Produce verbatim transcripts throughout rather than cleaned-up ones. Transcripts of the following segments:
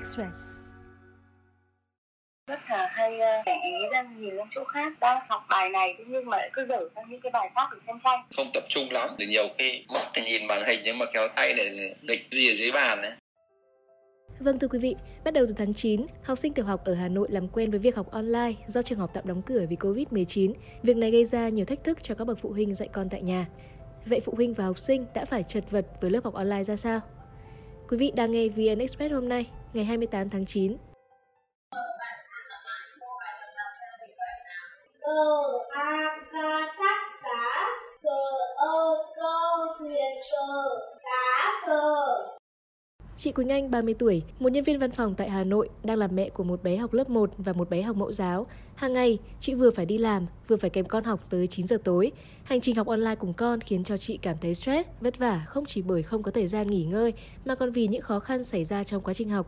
Express. Rất là hay để ý ra nhìn lên chỗ khác, đang học bài này nhưng mà lại cứ dở sang những cái bài khác để xem tranh. Không tập trung lắm, thì nhiều khi mắt thì nhìn màn hình nhưng mà kéo tay để nghịch gì ở dưới bàn đấy. Vâng thưa quý vị, bắt đầu từ tháng chín, học sinh tiểu học ở Hà Nội làm quen với việc học online do trường học tạm đóng cửa vì covid mười chín. Việc này gây ra nhiều thách thức cho các bậc phụ huynh dạy con tại nhà. Vậy phụ huynh và học sinh đã phải chật vật với lớp học online ra sao? Quý vị đang nghe vê en Express hôm nay, ngày hai mươi tám tháng chín. Cờ a ca sắt cá, cờ ơ cơ thuyền cờ cá cờ. Chị Quỳnh Anh, ba mươi tuổi, một nhân viên văn phòng tại Hà Nội, đang là mẹ của một bé học lớp một và một bé học mẫu giáo. Hàng ngày, chị vừa phải đi làm, vừa phải kèm con học tới chín giờ tối. Hành trình học online cùng con khiến cho chị cảm thấy stress, vất vả không chỉ bởi không có thời gian nghỉ ngơi, mà còn vì những khó khăn xảy ra trong quá trình học.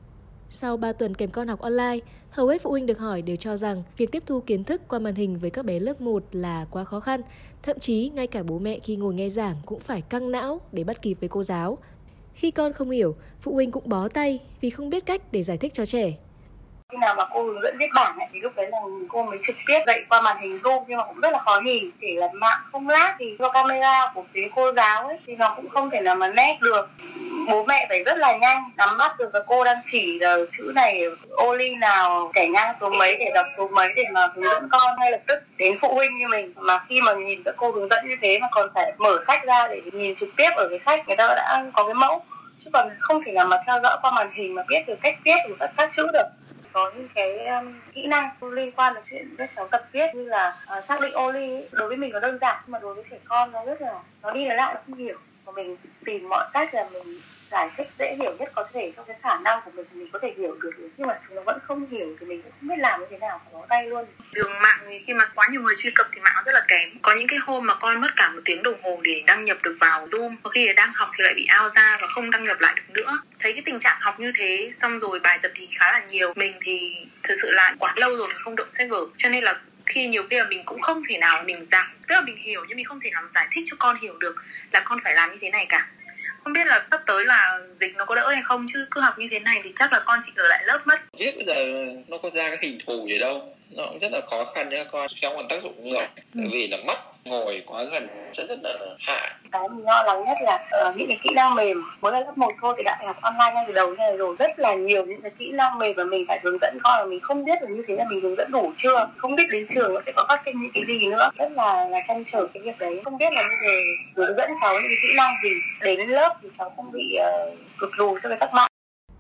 Sau ba tuần kèm con học online, hầu hết phụ huynh được hỏi đều cho rằng việc tiếp thu kiến thức qua màn hình với các bé lớp một là quá khó khăn. Thậm chí, ngay cả bố mẹ khi ngồi nghe giảng cũng phải căng não để bắt kịp với cô giáo. Khi con không hiểu, phụ huynh cũng bó tay vì không biết cách để giải thích cho trẻ. Khi nào mà cô hướng dẫn viết bảng ấy, thì lúc đấy là cô mới trực tiếp dạy qua màn hình Zoom, nhưng mà cũng rất là khó nhìn. Chỉ là mạng không lát thì do camera của phía cô giáo ấy thì nó cũng không thể nào mà nét được. Bố mẹ phải rất là nhanh nắm bắt được, và cô đang chỉ là chữ này ô ly nào, chảy ngang số mấy để đọc số mấy để mà hướng dẫn con ngay lập tức. Đến phụ huynh như mình mà khi mà nhìn các cô hướng dẫn như thế mà còn phải mở sách ra để nhìn trực tiếp ở cái sách, người ta đã có cái mẫu, chứ còn không thể nào mà theo dõi qua màn hình mà biết được cách viết được các, các chữ được. Có những cái um, kỹ năng liên quan đến chuyện các cháu tập viết, như là uh, xác định ô ly ấy. Đối với mình nó đơn giản, nhưng mà đối với trẻ con nó rất là, nó đi là lại nó không hiểu, và mình tìm mọi cách là mình giải thích dễ hiểu nhất có thể trong cái khả năng của mình thì mình có thể hiểu được, nhưng mà chúng nó vẫn không hiểu thì mình cũng không biết làm như thế nào, phải bó tay luôn. Đường mạng thì khi mà quá nhiều người truy cập thì mạng rất là kém. Có những cái hôm mà con mất cả một tiếng đồng hồ để đăng nhập được vào Zoom, có khi là đang học thì lại bị out ra và không đăng nhập lại được nữa. Thấy cái tình trạng học như thế, xong rồi bài tập thì khá là nhiều. Mình thì thực sự là quá lâu rồi mình không động sách vở, cho nên là khi nhiều khi là mình cũng không thể nào mình giảng, tức là mình hiểu nhưng mình không thể nào giải thích cho con hiểu được là con phải làm như thế này cả. Không biết là sắp tới là dịch nó có đỡ hay không, chứ cứ học như thế này thì chắc là con chỉ ở lại lớp mất. Viết bây giờ nó có ra cái hình thù gì đâu, nó cũng rất là khó khăn cho các con, kéo còn tác dụng ngược, ừ. Bởi vì là mắt ngồi quá gần sẽ rất là hại. Cái mình lo lắng nhất là uh, những cái kỹ năng mềm, mới là lớp một thôi thì đã phải học online ngay từ đầu như này rồi, rất là nhiều những cái kỹ năng mềm mà mình phải hướng dẫn con, mà mình không biết là như thế là mình hướng dẫn đủ chưa, không biết đến trường nó sẽ có phát sinh những cái gì nữa, rất là là trăn trở cái việc đấy, không biết là bây giờ hướng dẫn cháu những cái kỹ năng gì đến lớp thì cháu không bị uh, cực lù so với các bạn.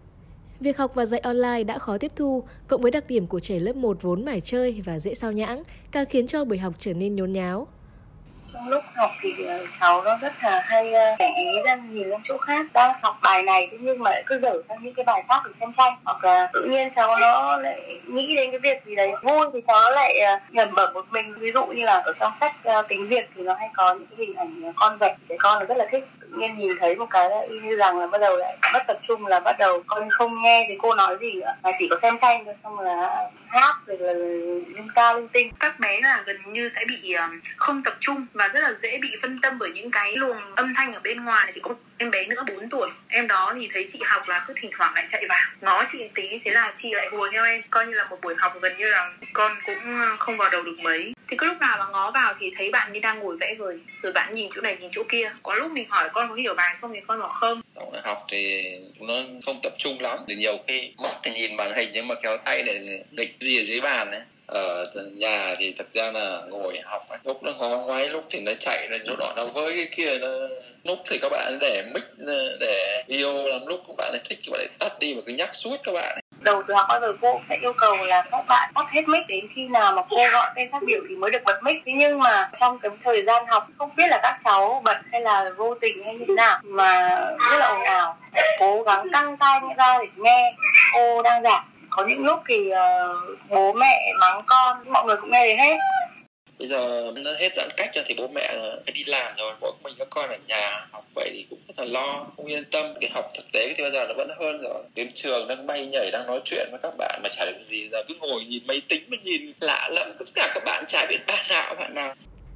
Việc học và dạy online đã khó tiếp thu, cộng với đặc điểm của trẻ lớp một vốn mải chơi và dễ sao nhãng, càng khiến cho buổi học trở nên nhốn nháo. Trong lúc học thì cháu nó rất là hay để ý ra nhìn lên chỗ khác, đang học bài này nhưng mà lại cứ dở sang những cái bài khác để xem tranh, hoặc là tự nhiên cháu nó lại nghĩ đến cái việc gì đấy vui thì cháu lại nhẩm bẩm một mình. Ví dụ như là ở trong sách tiếng Việt thì nó hay có những cái hình ảnh con vật, trẻ con nó rất là thích. Tự nhiên nhìn thấy một cái là y như rằng là bắt đầu lại mất tập trung, là bắt đầu con không nghe thì cô nói gì nữa mà chỉ có xem tranh thôi, xong là hát rồi là linh ca linh tinh. Các bé là gần như sẽ bị không tập trung và rất là dễ bị phân tâm bởi những cái luồng âm thanh ở bên ngoài. Thì có một em bé nữa bốn tuổi, em đó thì thấy chị học là cứ thỉnh thoảng lại chạy vào ngó chị tí, thế là chị lại hùa theo em, coi như là một buổi học gần như là con cũng không vào đầu được mấy. Thì cứ lúc nào mà ngó vào thì thấy bạn đi đang ngồi vẽ vời, rồi bạn nhìn chỗ này nhìn chỗ kia. Có lúc mình hỏi con có hiểu bài không thì con bảo không. Học thì nó không tập trung lắm, thì nhiều khi mắt thì nhìn màn hình nhưng mà kéo tay để nghịch gì ở dưới bàn ấy. Ở nhà thì thực ra là ngồi học ấy. Lúc nó ngó ngoáy, lúc thì nó chạy lên chỗ đó, nó với cái kia, nó lúc thì các bạn để mic để video, làm lúc các bạn ấy thích các bạn ấy tắt đi và cứ nhắc suốt các bạn ấy. Đầu giờ học bao giờ cô sẽ yêu cầu là các bạn tắt hết mic, đến khi nào mà cô gọi tên phát biểu thì mới được bật mic. Thế nhưng mà trong cái thời gian học không biết là các cháu bật hay là vô tình hay như thế nào mà rất là ồn ào, cố gắng căng tai ra để nghe cô đang giảng. Có những lúc thì uh, bố mẹ mắng con, mọi người cũng nghe thấy hết. Bây giờ nó hết giãn cách rồi thì bố mẹ phải đi làm rồi, bọn mình các con ở nhà học vậy thì cũng rất là lo, không yên tâm. Cái học thực tế thì bây giờ nó vẫn hơn rồi. Đến trường đang bay nhảy, đang nói chuyện với các bạn mà chả được gì, giờ cứ ngồi nhìn máy tính mà nhìn lạ lắm, tất cả các bạn chả biết bạn nào bạn nào.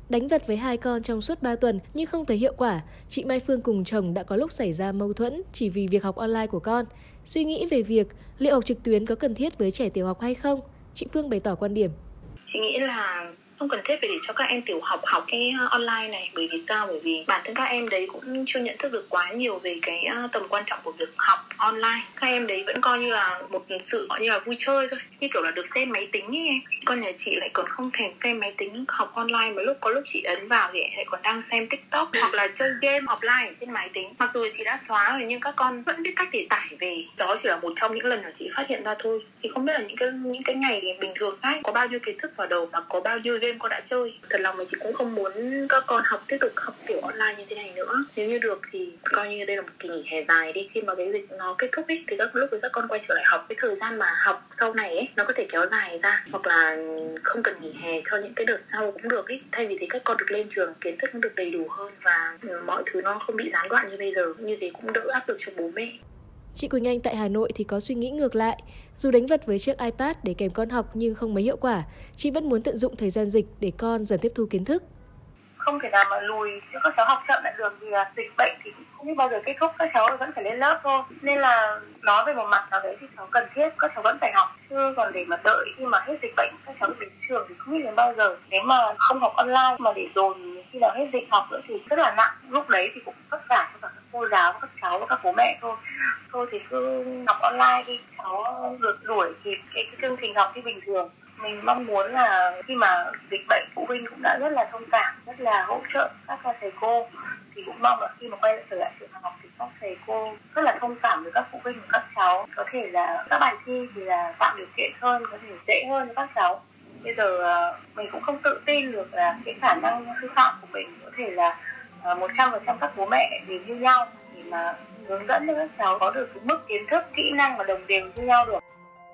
Đánh vật với hai con trong suốt ba tuần nhưng không thấy hiệu quả, chị Mai Phương cùng chồng đã có lúc xảy ra mâu thuẫn chỉ vì việc học online của con. Suy nghĩ về việc liệu học trực tuyến có cần thiết với trẻ tiểu học hay không, chị Phương bày tỏ quan điểm. Chị nghĩ là không cần thiết phải để cho các em tiểu học học cái online này. Bởi vì sao? Bởi vì bản thân các em đấy cũng chưa nhận thức được quá nhiều về cái tầm quan trọng của việc học online. Các em đấy vẫn coi như là một sự gọi như là vui chơi thôi, như kiểu là được xem máy tính ấy em. Con nhà chị lại còn không thèm xem máy tính học online, mà lúc có lúc chị ấn vào thì lại còn đang xem TikTok hoặc là chơi game offline ở trên máy tính. Mặc dù chị đã xóa rồi nhưng các con vẫn biết cách để tải về. Đó chỉ là một trong những lần mà chị phát hiện ra thôi. Thì không biết là những cái những cái ngày bình thường khác có bao nhiêu kiến thức vào đầu mà có bao nhiêu game con đã chơi. Thật lòng mà chị cũng không muốn các con học tiếp tục học kiểu online như thế này nữa. Nếu như được thì coi như đây là một kỳ nghỉ hè dài đi. Khi mà cái dịch nó kết thúc ấy, thì các lúc với các con quay trở lại học, cái thời gian mà học sau này ấy nó có thể kéo dài ra, hoặc là không cần nghỉ hè cho những cái đợt sau cũng được ấy. Thay vì thế các con được lên trường, kiến thức nó được đầy đủ hơn và mọi thứ nó không bị gián đoạn như bây giờ. Như thế cũng đỡ áp lực cho bố mẹ. Chị Quỳnh Anh tại Hà Nội thì có suy nghĩ ngược lại. Dù đánh vật với chiếc iPad để kèm con học nhưng không mấy hiệu quả, chị vẫn muốn tận dụng thời gian dịch để con dần tiếp thu kiến thức. Không thể nào mà lùi cho các cháu học chậm lại được, vì là dịch bệnh thì cũng không biết bao giờ kết thúc, các cháu vẫn phải lên lớp thôi. Nên là nói về một mặt nào đấy thì cháu cần thiết, các cháu vẫn phải học. Chứ còn để mà đợi khi mà hết dịch bệnh các cháu đến trường thì không biết đến bao giờ. Nếu mà không học online mà để dồn khi nào hết dịch học nữa thì rất là nặng. Lúc đấy thì cũng vất vả cho cả các cô giáo, các cháu và các bố mẹ thôi. Thôi thì cứ học online đi, cháu được đuổi kịp cái chương trình học như bình thường. Mình mong muốn là khi mà dịch bệnh, phụ huynh cũng đã rất là thông cảm, rất là hỗ trợ các thầy cô, thì cũng mong là khi mà quay trở lại trường học thì các thầy cô rất là thông cảm với các phụ huynh của các cháu. Có thể là các bài thi thì là tạo điều kiện hơn, có thể dễ hơn cho các cháu. Bây giờ mình cũng không tự tin được là cái khả năng sư phạm của mình có thể là một trăm phần trăm các bố mẹ đều như nhau để mà hướng dẫn cho các cháu có được cái mức kiến thức, kỹ năng mà đồng đều như nhau được.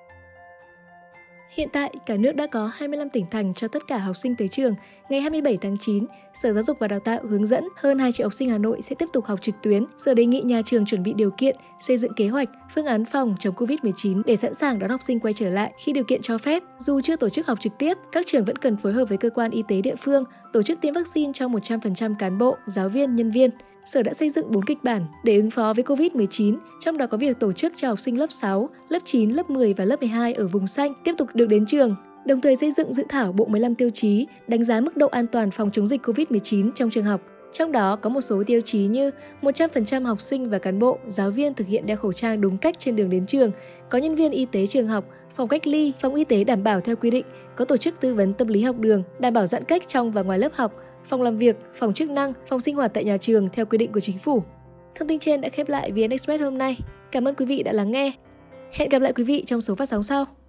Hiện tại, cả nước đã có hai mươi lăm tỉnh thành cho tất cả học sinh tới trường. Ngày hai mươi bảy tháng chín, Sở Giáo dục và Đào tạo hướng dẫn hơn hai triệu học sinh Hà Nội sẽ tiếp tục học trực tuyến. Sở đề nghị nhà trường chuẩn bị điều kiện, xây dựng kế hoạch, phương án phòng chống covid mười chín để sẵn sàng đón học sinh quay trở lại khi điều kiện cho phép. Dù chưa tổ chức học trực tiếp, các trường vẫn cần phối hợp với cơ quan y tế địa phương, tổ chức tiêm vaccine cho một trăm phần trăm cán bộ, giáo viên, nhân viên. Sở đã xây dựng bốn kịch bản để ứng phó với covid mười chín, trong đó có việc tổ chức cho học sinh lớp sáu, lớp chín, lớp mười và lớp mười hai ở vùng xanh tiếp tục được đến trường. Đồng thời xây dựng dự thảo bộ mười lăm tiêu chí đánh giá mức độ an toàn phòng chống dịch covid mười chín trong trường học. Trong đó có một số tiêu chí như một trăm phần trăm học sinh và cán bộ, giáo viên thực hiện đeo khẩu trang đúng cách trên đường đến trường, có nhân viên y tế trường học, phòng cách ly, phòng y tế đảm bảo theo quy định, có tổ chức tư vấn tâm lý học đường, đảm bảo giãn cách trong và ngoài lớp học, phòng làm việc, phòng chức năng, phòng sinh hoạt tại nhà trường theo quy định của chính phủ. Thông tin trên đã khép lại vê en Express hôm nay. Cảm ơn quý vị đã lắng nghe. Hẹn gặp lại quý vị trong số phát sóng sau.